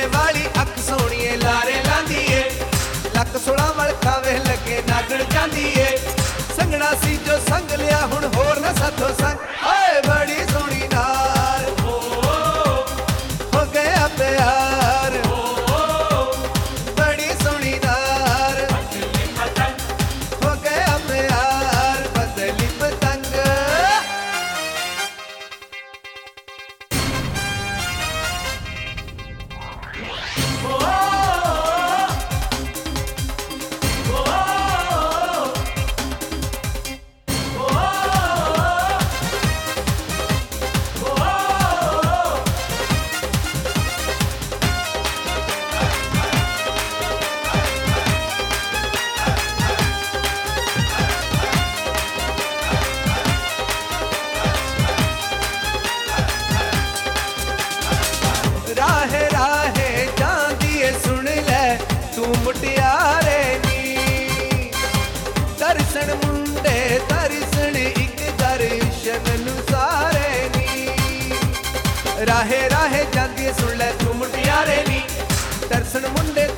वाली अख सोहणीए लारे लांदी ए लक 16 वल खावे लगे नागण जांदी ए संगना सी जो संग लिया हुण होर ना साथों संग ओए बड़ी सोहनी नार हो गया प्यार बड़ी सोहनी नार हो गया प्यार बदली पतंग राहे राहे जांदी सुन ले तू मुटियारे नी दर्शन मुंडे दर्शन एक दर्शन नुसारे नी राहे राहे जांदी सुन ले तू मुटियारे नी दर्शन मुंडे